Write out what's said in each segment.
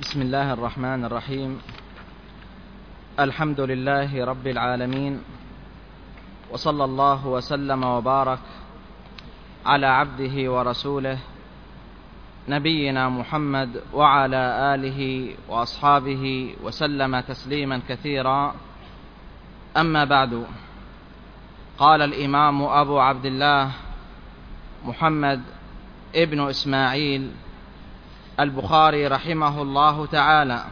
بسم الله الرحمن الرحيم. الحمد لله رب العالمين، وصلى الله وسلم وبارك على عبده ورسوله نبينا محمد وعلى آله وأصحابه وسلم تسليما كثيرا. أما بعد، قال الإمام أبو عبد الله محمد ابن إسماعيل البخاري رحمه الله تعالى: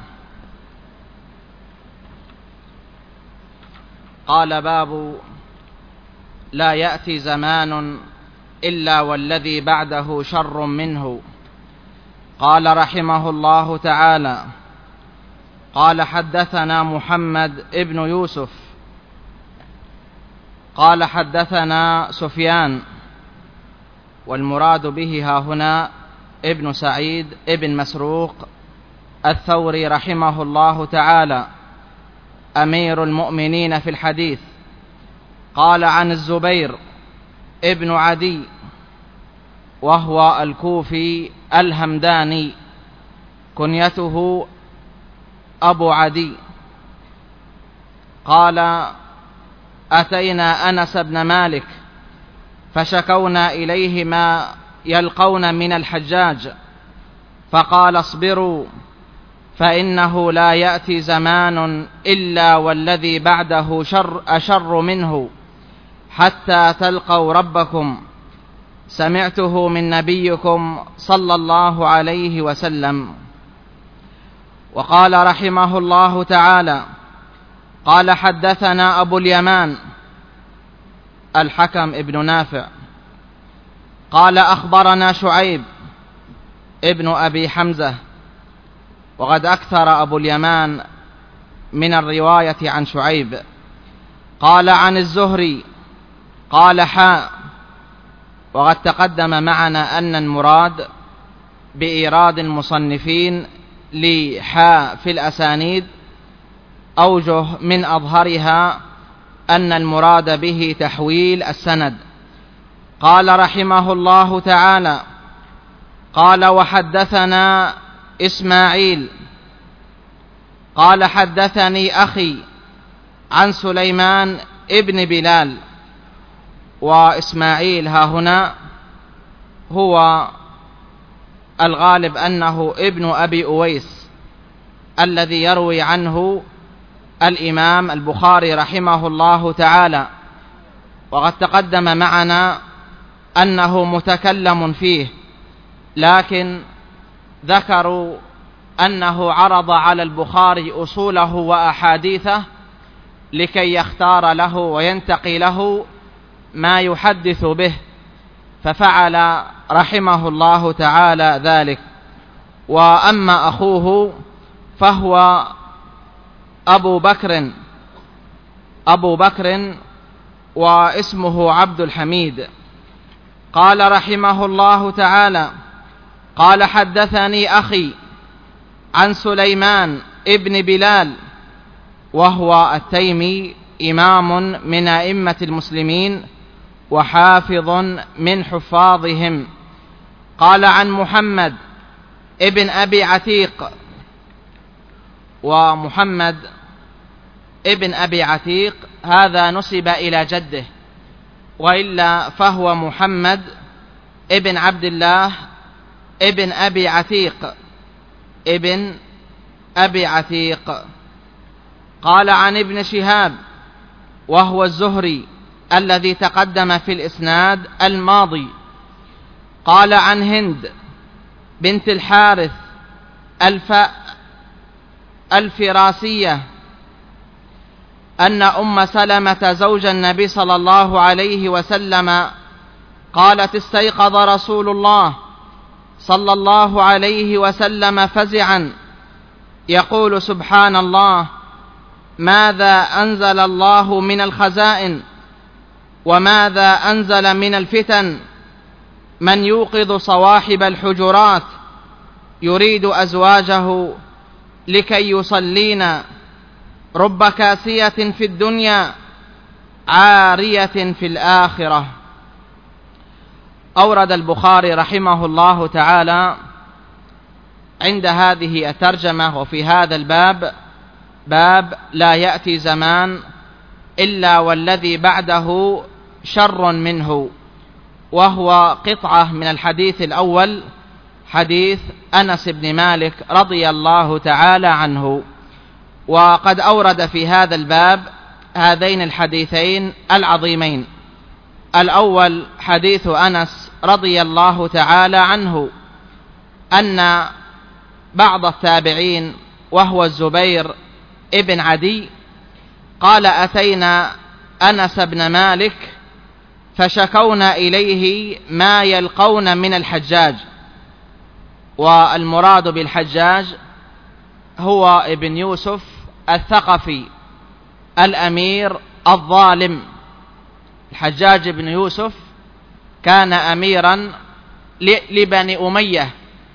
قال: باب لا يأتي زمان إلا والذي بعده شر منه. قال رحمه الله تعالى: قال حدثنا محمد ابن يوسف قال حدثنا سفيان، والمراد به ها هنا ابن سعيد ابن مسروق الثوري رحمه الله تعالى، أمير المؤمنين في الحديث. قال عن الزبير ابن عدي، وهو الكوفي الهمداني، كنيته أبو عدي. قال: أتينا أنس بن مالك فشكونا إليه ما يلقون من الحجاج، فقال: اصبروا فإنه لا يأتي زمان إلا والذي بعده أشر منه حتى تلقوا ربكم. سمعته من نبيكم صلى الله عليه وسلم. وقال رحمه الله تعالى: قال حدثنا أبو اليمان الحكم ابن نافع قال: أخبرنا شعيب ابن أبي حمزة. وقد أكثر أبو اليمان من الرواية عن شعيب. قال عن الزهري قال: حاء. وقد تقدم معنا أن المراد بإيراد المصنفين لحاء في الأسانيد أوجه، من أظهرها أن المراد به تحويل السند. قال رحمه الله تعالى: قال: وحدثنا إسماعيل قال حدثني أخي عن سليمان ابن بلال. وإسماعيل ها هنا هو الغالب أنه ابن أبي أويس، الذي يروي عنه الإمام البخاري رحمه الله تعالى. وقد تقدم معنا أنه متكلم فيه، لكن ذكروا أنه عرض على البخاري أصوله وأحاديثه لكي يختار له وينتقي له ما يحدث به، ففعل رحمه الله تعالى ذلك. وأما أخوه فهو أبو بكر واسمه عبد الحميد. قال رحمه الله تعالى: قال حدثني أخي عن سليمان ابن بلال، وهو التيمي، إمام من أئمة المسلمين وحافظ من حفاظهم. قال عن محمد ابن أبي عتيق. ومحمد ابن أبي عتيق هذا نسب إلى جده، وإلا فهو محمد ابن عبد الله ابن أبي عتيق. قال عن ابن شهاب، وهو الزهري الذي تقدم في الإسناد الماضي. قال عن هند بنت الحارث الفراسية أن أم سلمة زوج النبي صلى الله عليه وسلم قالت: استيقظ رسول الله صلى الله عليه وسلم فزعا يقول: سبحان الله، ماذا أنزل الله من الخزائن وماذا أنزل من الفتن؟ من يوقظ صواحب الحجرات يريد أزواجه لكي يصلين، رب كاسية في الدنيا عارية في الآخرة. أورد البخاري رحمه الله تعالى عند هذه الترجمة وفي هذا الباب باب لا يأتي زمان إلا والذي بعده شر منه، وهو قطعة من الحديث الأول، حديث أنس بن مالك رضي الله تعالى عنه. وقد أورد في هذا الباب هذين الحديثين العظيمين. الأول حديث أنس رضي الله تعالى عنه أن بعض التابعين وهو الزبير ابن عدي قال: أتينا أنس بن مالك فشكونا إليه ما يلقون من الحجاج. والمراد بالحجاج هو ابن يوسف الثقفي الأمير الظالم. الحجاج بن يوسف كان أميرا لبني أمية،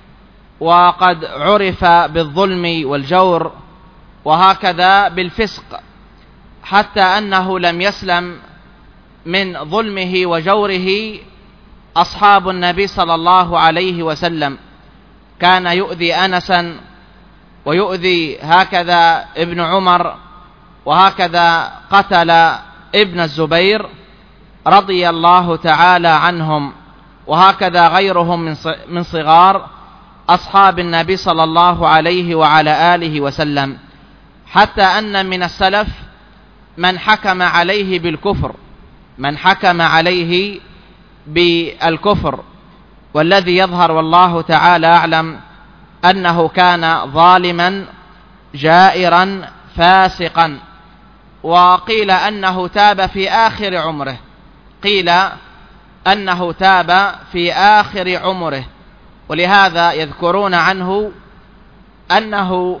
وقد عرف بالظلم والجور وهكذا بالفسق، حتى أنه لم يسلم من ظلمه وجوره أصحاب النبي صلى الله عليه وسلم. كان يؤذي أنسا ويؤذي هكذا ابن عمر، وهكذا قتل ابن الزبير رضي الله تعالى عنهم، وهكذا غيرهم من صغار أصحاب النبي صلى الله عليه وعلى آله وسلم، حتى أن من السلف من حكم عليه بالكفر، من حكم عليه بالكفر. والذي يظهر والله تعالى أعلم أنه كان ظالما جائرا فاسقا. وقيل أنه تاب في آخر عمره، قيل أنه تاب في آخر عمره. ولهذا يذكرون عنه أنه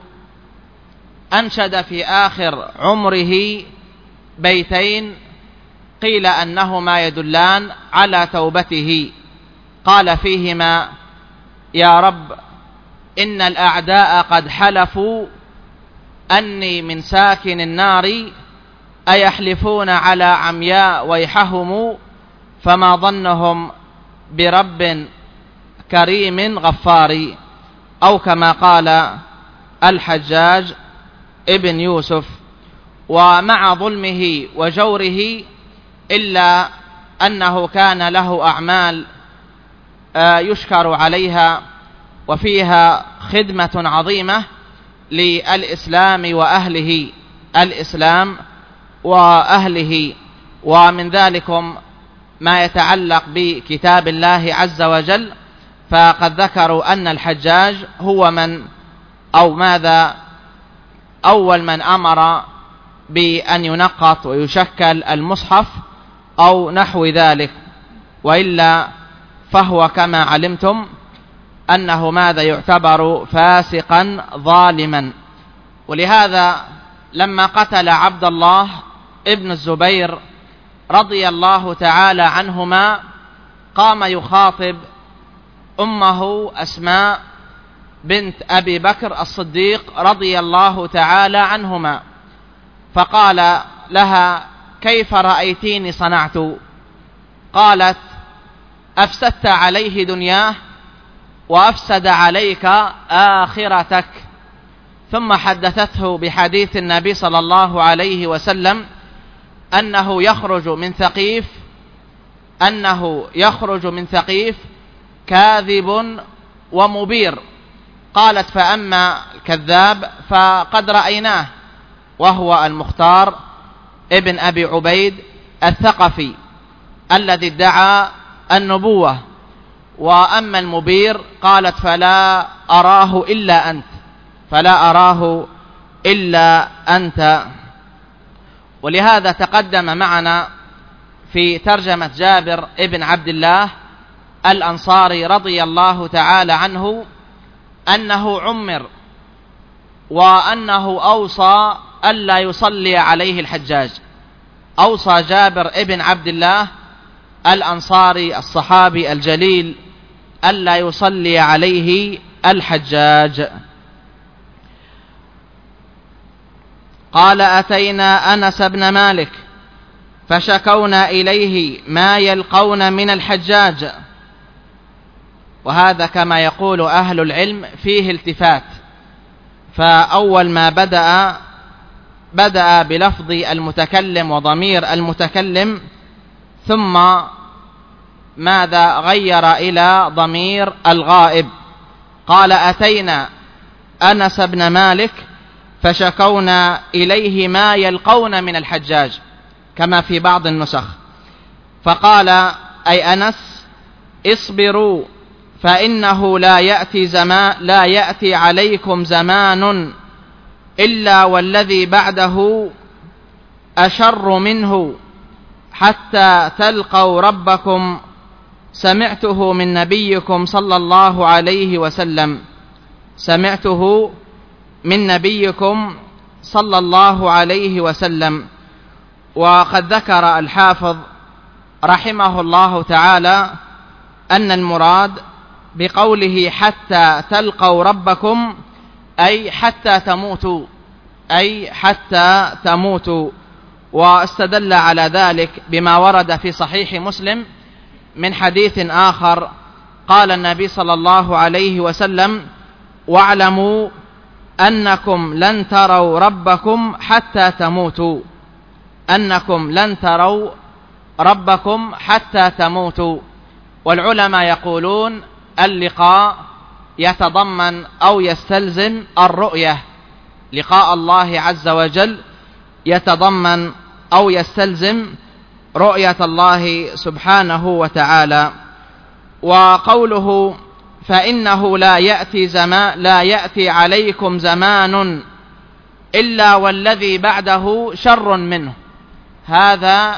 أنشد في آخر عمره بيتين قيل أنهما يدلان على توبته. قال فيهما: يا رب إن الأعداء قد حلفوا أني من ساكن النار، أيحلفون على عمياء ويحهم، فما ظنهم برب كريم غفار. أو كما قال الحجاج ابن يوسف. ومع ظلمه وجوره إلا أنه كان له أعمال يشكر عليها، وفيها خدمة عظيمة للإسلام وأهله، الإسلام وأهله. ومن ذلكم ما يتعلق بكتاب الله عز وجل، فقد ذكروا أن الحجاج هو من أو ماذا أول من أمر بأن ينقط ويشكل المصحف أو نحو ذلك، وإلا فهو كما علمتم أنه ماذا يعتبر فاسقا ظالما. ولهذا لما قتل عبد الله ابن الزبير رضي الله تعالى عنهما قام يخاطب أمه أسماء بنت أبي بكر الصديق رضي الله تعالى عنهما، فقال لها: كيف رأيتيني صنعت؟ قالت: أفسدت عليه دنياه وأفسد عليك آخرتك. ثم حدثته بحديث النبي صلى الله عليه وسلم أنه يخرج من ثقيف كاذب ومبير. قالت: فأما الكذاب فقد رأيناه، وهو المختار ابن أبي عبيد الثقفي الذي ادعى النبوة. وأما المبير قالت: فلا أراه إلا أنت. ولهذا تقدم معنا في ترجمة جابر ابن عبد الله الأنصاري رضي الله تعالى عنه أنه عمر، وأنه أوصى ألا يصلي عليه الحجاج. أوصى جابر ابن عبد الله الأنصاري الصحابي الجليل ألا يصلي عليه الحجاج. قال: أتينا أنس بن مالك فشكونا إليه ما يلقون من الحجاج. وهذا كما يقول أهل العلم فيه التفات. فأول ما بدأ بلفظ المتكلم وضمير المتكلم، ثم ماذا غير إلى ضمير الغائب. قال: أتينا أنس بن مالك فشكونا إليه ما يلقون من الحجاج، كما في بعض النسخ. فقال أي أنس: اصبروا فإنه لا يأتي عليكم زمان إلا والذي بعده أشر منه حتى تلقوا ربكم. سمعته من نبيكم صلى الله عليه وسلم. سمعته من نبيكم صلى الله عليه وسلم. وقد ذكر الحافظ رحمه الله تعالى أن المراد بقوله حتى تلقوا ربكم أي حتى تموتوا، أي حتى تموتوا. واستدل على ذلك بما ورد في صحيح مسلم من حديث آخر، قال النبي صلى الله عليه وسلم: واعلموا أنكم لن تروا ربكم حتى تموتوا. أنكم لن تروا ربكم حتى تموتوا. والعلماء يقولون اللقاء يتضمن أو يستلزم الرؤية. لقاء الله عز وجل يتضمن أو يستلزم رؤية الله سبحانه وتعالى. وقوله فإنه لا يأتي عليكم زمان إلا والذي بعده شر منه، هذا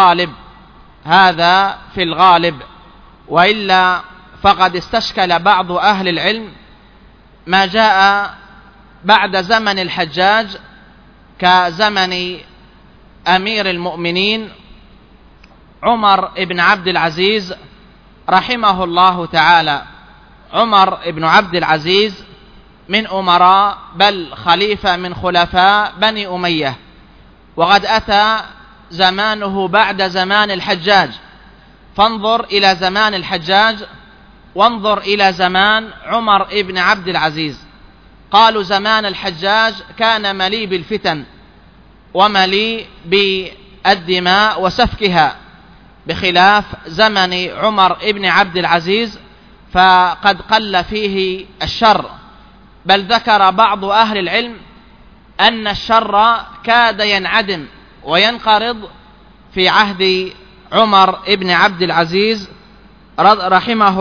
في الغالب. وإلا فقد استشكل بعض أهل العلم ما جاء بعد زمن الحجاج كزمن أمير المؤمنين عمر بن عبد العزيز رحمه الله تعالى. عمر بن عبد العزيز من أمراء بل خليفة من خلفاء بني أمية، وقد أتى زمانه بعد زمان الحجاج. فانظر إلى زمان الحجاج وانظر إلى زمان عمر بن عبد العزيز. قالوا زمان الحجاج كان مليء بالفتن ومليء بالدماء وسفكها، بخلاف زمن عمر بن عبد العزيز فقد قل فيه الشر. بل ذكر بعض أهل العلم أن الشر كاد ينعدم وينقرض في عهد عمر بن عبد العزيز رحمه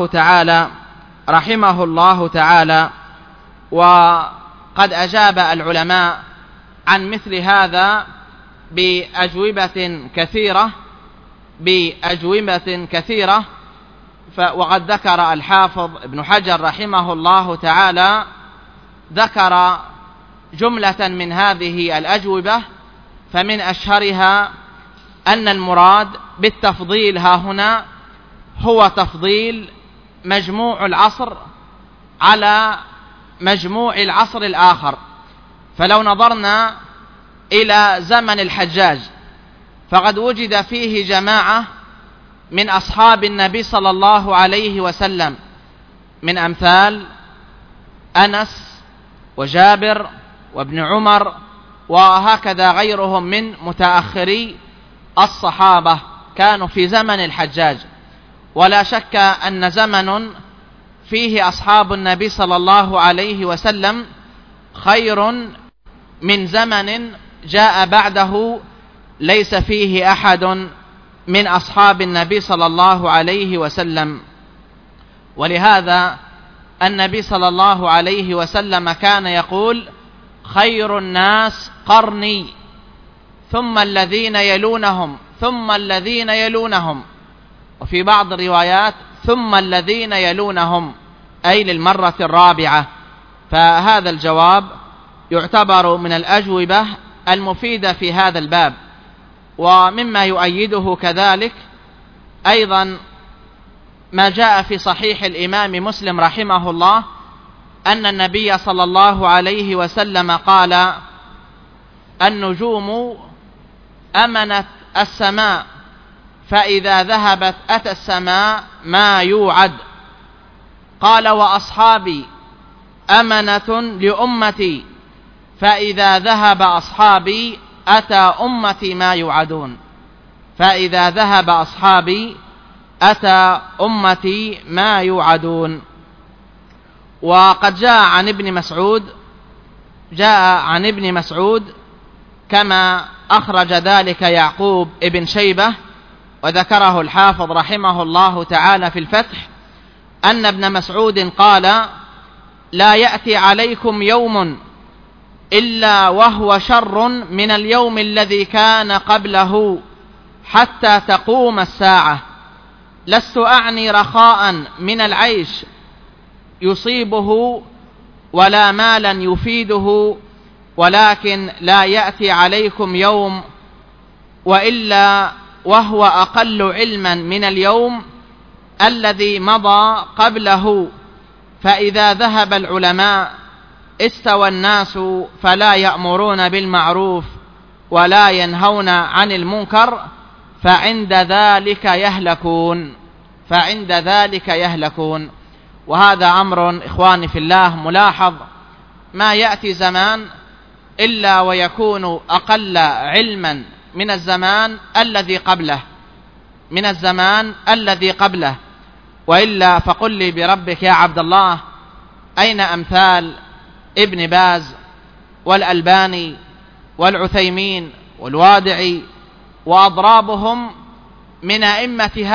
الله تعالى. وقد أجاب العلماء عن مثل هذا بأجوبة كثيرة. وقد ذكر الحافظ ابن حجر رحمه الله تعالى ذكر جملة من هذه الأجوبة، فمن أشهرها أن المراد بالتفضيل ها هنا هو تفضيل مجموع العصر على مجموع العصر الآخر. فلو نظرنا إلى زمن الحجاج فقد وجد فيه جماعة من أصحاب النبي صلى الله عليه وسلم، من أمثال أنس وجابر وابن عمر وهكذا غيرهم من متأخري الصحابة كانوا في زمن الحجاج. ولا شك أن زمن فيه أصحاب النبي صلى الله عليه وسلم خير من زمن جاء بعده ليس فيه أحد من أصحاب النبي صلى الله عليه وسلم. ولهذا النبي صلى الله عليه وسلم كان يقول: خير الناس قرني ثم الذين يلونهم ثم الذين يلونهم، وفي بعض الروايات ثم الذين يلونهم، أي للمرة الرابعة. فهذا الجواب يعتبر من الأجوبة المفيدة في هذا الباب. ومما يؤيده كذلك أيضا ما جاء في صحيح الإمام مسلم رحمه الله أن النبي صلى الله عليه وسلم قال: النجوم أمنت السماء، فإذا ذهبت أتى السماء ما يوعد. قال: وأصحابي أمنة لأمتي، فإذا ذهب أصحابي أتى أمتي ما يوعدون. فإذا ذهب أصحابي أتى أمتي ما يوعدون. وقد جاء عن ابن مسعود كما أخرج ذلك يعقوب ابن شيبة وذكره الحافظ رحمه الله تعالى في الفتح، أن ابن مسعود قال: لا يأتي عليكم يوم إلا وهو شر من اليوم الذي كان قبله حتى تقوم الساعة. لست أعني رخاء من العيش يصيبه ولا مالا يفيده، ولكن لا يأتي عليكم يوم وإلا وهو أقل علما من اليوم الذي مضى قبله، فإذا ذهب العلماء استوى الناس فلا يأمرون بالمعروف ولا ينهون عن المنكر، فعند ذلك يهلكون. وهذا أمر إخواني في الله ملاحظ، ما يأتي زمان إلا ويكون أقل علما من الزمان الذي قبله. وإلا فقل لي بربك يا عبد الله، أين أمثال ابن باز والألباني والعثيمين والوادعي وأضرابهم من أئمة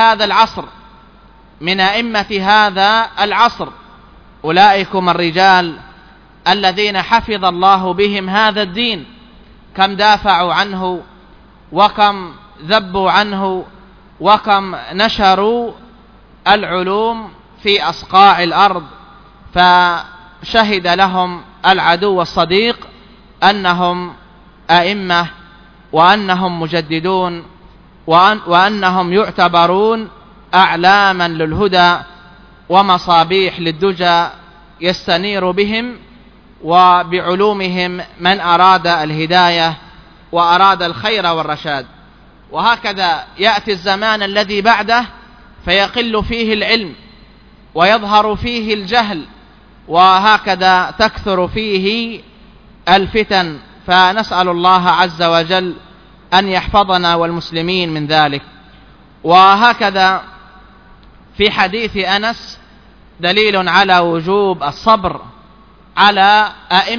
هذا العصر؟ أولئكم الرجال الذين حفظ الله بهم هذا الدين، كم دافعوا عنه وكم ذبوا عنه وكم نشروا العلوم في أصقاع الأرض، فشهد لهم العدو والصديق أنهم أئمة وأنهم مجددون وأنهم يعتبرون أعلاما للهدى ومصابيح للدجى يستنير بهم وبعلومهم من أراد الهداية وأراد الخير والرشاد. وهكذا يأتي الزمان الذي بعده فيقل فيه العلم ويظهر فيه الجهل، وهكذا تكثر فيه الفتن، فنسأل الله عز وجل أن يحفظنا والمسلمين من ذلك. وهكذا في حديث أنس دليل على وجوب الصبر على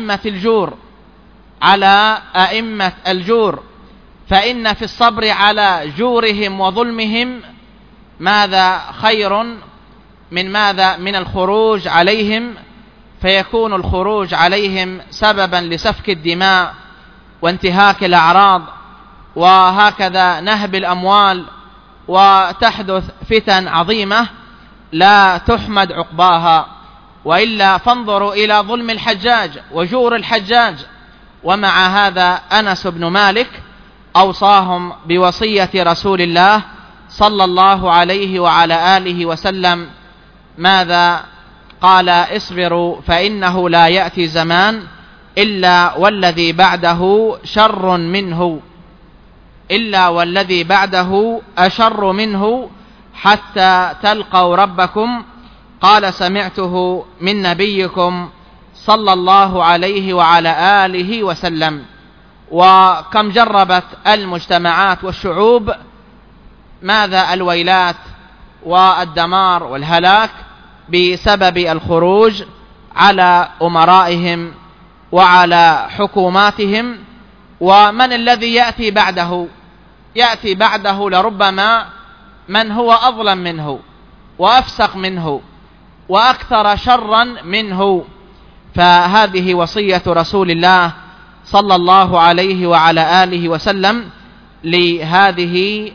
أئمة الجور، فإن في الصبر على جورهم وظلمهم خير من الخروج عليهم، فيكون الخروج عليهم سببا لسفك الدماء وانتهاك الأعراض، وهكذا نهب الأموال، وتحدث فتن عظيمة لا تحمد عقباها. وإلا فانظروا إلى ظلم الحجاج وجور الحجاج، ومع هذا أنس بن مالك أوصاهم بوصية رسول الله صلى الله عليه وعلى آله وسلم. ماذا قال؟ اصبروا فإنه لا يأتي زمان إلا والذي بعده أشر منه حتى تلقوا ربكم. قال: سمعته من نبيكم صلى الله عليه وعلى آله وسلم. وكم جربت المجتمعات والشعوب الويلات والدمار والهلاك بسبب الخروج على أمرائهم وعلى حكوماتهم. ومن الذي يأتي بعده لربما من هو أظلم منه وأفسق منه وأكثر شرا منه. فهذه وصية رسول الله صلى الله عليه وعلى آله وسلم لهذه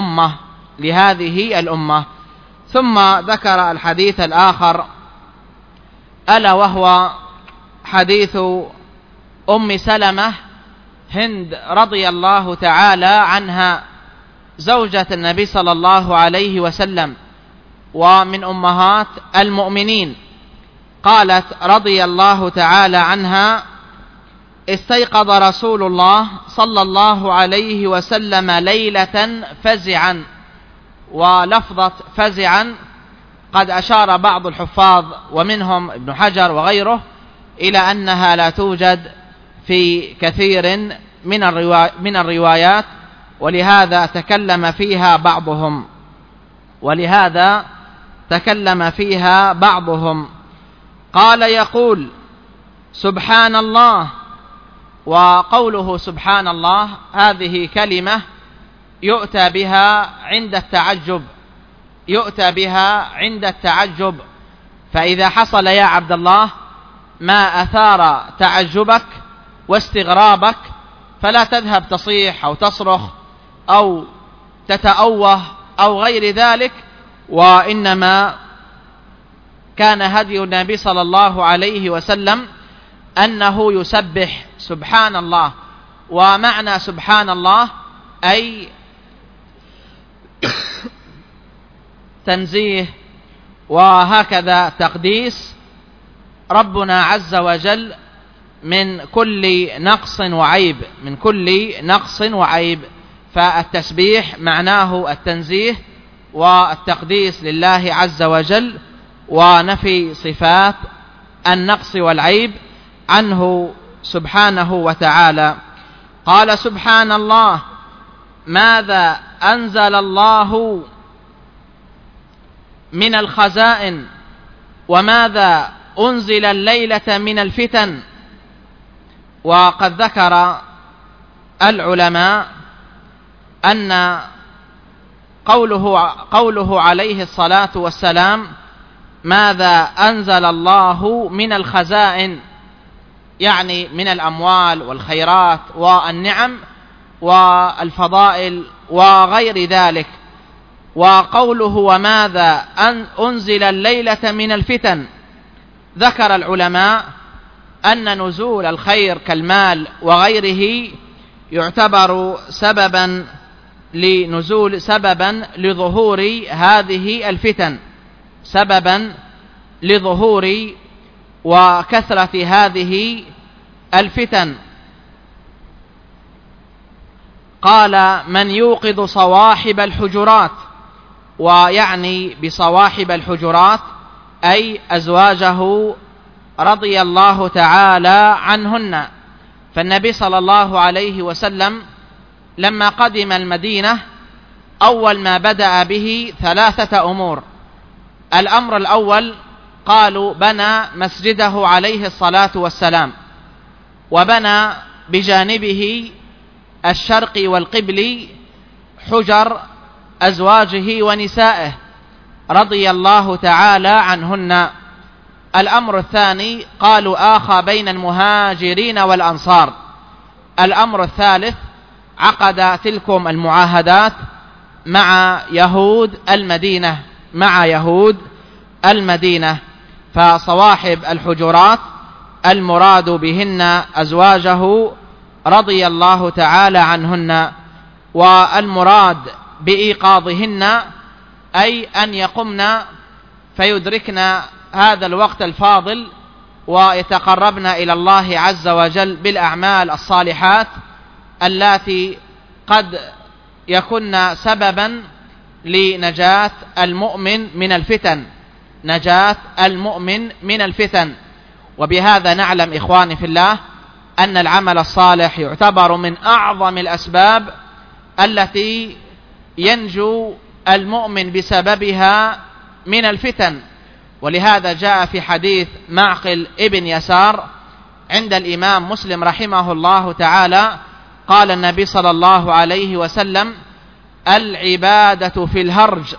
الأمة. ثم ذكر الحديث الآخر، ألا وهو حديث أم سلمة هند رضي الله تعالى عنها، زوجة النبي صلى الله عليه وسلم ومن أمهات المؤمنين. قالت رضي الله تعالى عنها: استيقظ رسول الله صلى الله عليه وسلم ليلة فزعا، ولفظة فزعا قد أشار بعض الحفاظ ومنهم ابن حجر وغيره إلى أنها لا توجد في كثير من الروايات، ولهذا تكلم فيها بعضهم. قال يقول سبحان الله. وقوله سبحان الله هذه كلمة يؤتى بها عند التعجب، فإذا حصل يا عبد الله ما أثار تعجبك واستغرابك فلا تذهب تصيح أو تصرخ أو تتأوه أو غير ذلك، وإنما كان هدي النبي صلى الله عليه وسلم أنه يسبح سبحان الله. ومعنى سبحان الله أي تنزيه وهكذا تقديس ربنا عز وجل من كل نقص وعيب. فالتسبيح معناه التنزيه والتقديس لله عز وجل ونفي صفات النقص والعيب عنه سبحانه وتعالى. قال سبحان الله ماذا أنزل الله من الخزائن وماذا أنزل الليلة من الفتن. وقد ذكر العلماء أن قوله عليه الصلاة والسلام ماذا أنزل الله من الخزائن يعني من الأموال والخيرات والنعم والفضائل وغير ذلك. وقوله وماذا أنزل الليلة من الفتن، ذكر العلماء أن نزول الخير كالمال وغيره يعتبر سببا لظهور هذه الفتن، سببا لظهور وكثرة هذه الفتن. قال من يوقظ صواحب الحجرات، ويعني بصواحب الحجرات أي أزواجه رضي الله تعالى عنهن. فالنبي صلى الله عليه وسلم لما قدم المدينة أول ما بدأ به 3 أمور. الأمر الأول قالوا بنى مسجده عليه الصلاة والسلام، وبنى بجانبه الشرق والقبل حجر أزواجه ونسائه رضي الله تعالى عنهن. الأمر الثاني قالوا آخى بين المهاجرين والأنصار. الأمر الثالث عقد تلكم المعاهدات مع يهود المدينة. فصواحب الحجرات المراد بهن أزواجه رضي الله تعالى عنهن، والمراد بإيقاظهن أي أن يقمن فيدركن هذا الوقت الفاضل ويتقربن إلى الله عز وجل بالأعمال الصالحات التي قد يكن سببا لنجاة المؤمن من الفتن. وبهذا نعلم إخواني في الله أن العمل الصالح يعتبر من أعظم الأسباب التي ينجو المؤمن بسببها من الفتن. ولهذا جاء في حديث معقل ابن يسار عند الإمام مسلم رحمه الله تعالى قال النبي صلى الله عليه وسلم العبادة في الهرج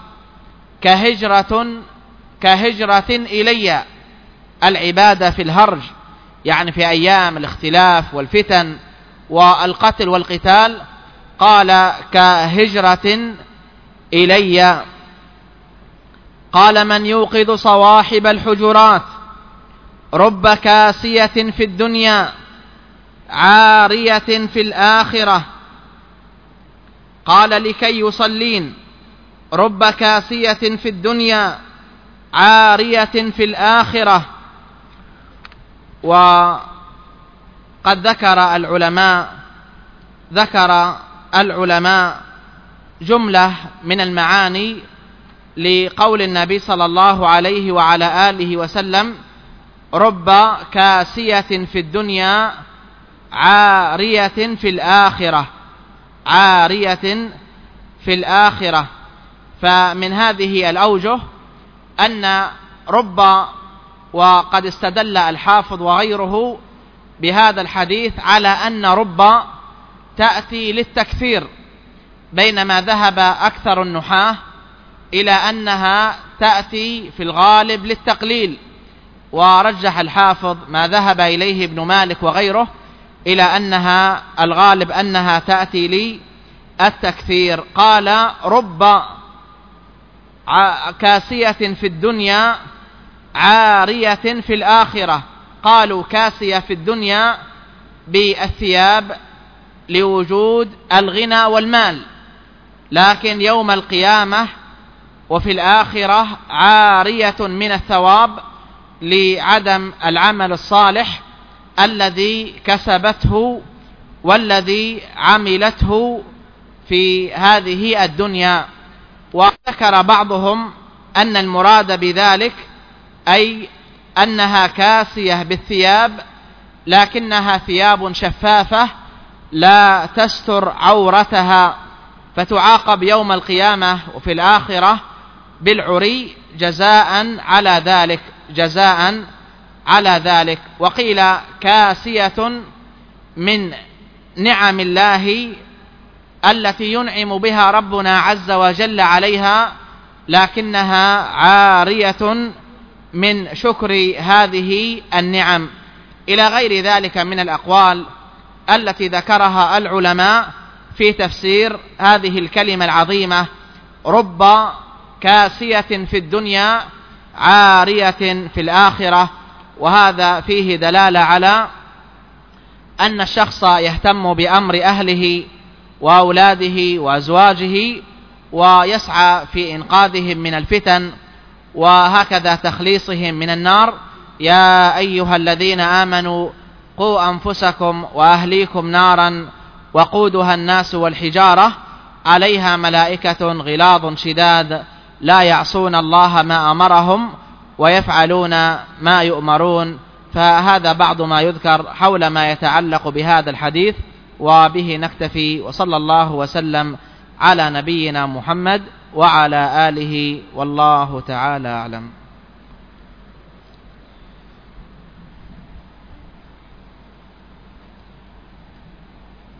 كهجرة إلي. العبادة في الهرج يعني في أيام الاختلاف والفتن والقتل والقتال، قال كهجرة إلي. قال من يوقظ صواحب الحجرات رب كاسية في الدنيا عارية في الآخرة. قال لكي يصلين رب كاسية في الدنيا عارية في الآخرة. وقد ذكر العلماء جملة من المعاني لقول النبي صلى الله عليه وعلى آله وسلم: رب كاسية في الدنيا عارية في الآخرة، عارية في الآخرة. فمن هذه الأوجه أن رب، وقد استدل الحافظ وغيره بهذا الحديث على أن رب تأتي للتكثير، بينما ذهب أكثر النحاة إلى أنها تأتي في الغالب للتقليل، ورجح الحافظ ما ذهب إليه ابن مالك وغيره إلى أنها الغالب أنها تأتي للتكثير. قال: رب كاسية في الدنيا عارية في الآخرة. قالوا كاسية في الدنيا بالثياب لوجود الغنى والمال، لكن يوم القيامة وفي الآخرة عارية من الثواب لعدم العمل الصالح الذي كسبته والذي عملته في هذه الدنيا. وذكر بعضهم أن المراد بذلك أي أنها كاسية بالثياب، لكنها ثياب شفافة لا تستر عورتها، فتعاقب يوم القيامة وفي الآخرة بالعري جزاء على ذلك، جزاء على ذلك. وقيل كاسية من نعم الله التي ينعم بها ربنا عز وجل عليها، لكنها عارية من شكر هذه النعم، إلى غير ذلك من الأقوال التي ذكرها العلماء في تفسير هذه الكلمة العظيمة: رب كاسية في الدنيا عارية في الآخرة. وهذا فيه دلالة على أن الشخص يهتم بأمر أهله وأولاده وأزواجه، ويسعى في إنقاذهم من الفتن، وهكذا تخليصهم من النار. يا أيها الذين آمنوا قوا أنفسكم وأهليكم نارا وقودها الناس والحجارة عليها ملائكة غلاظ شداد لا يعصون الله ما أمرهم ويفعلون ما يؤمرون. فهذا بعض ما يذكر حول ما يتعلق بهذا الحديث، وبه نكتفي، وصلى الله وسلم على نبينا محمد وعلى آله، والله تعالى أعلم.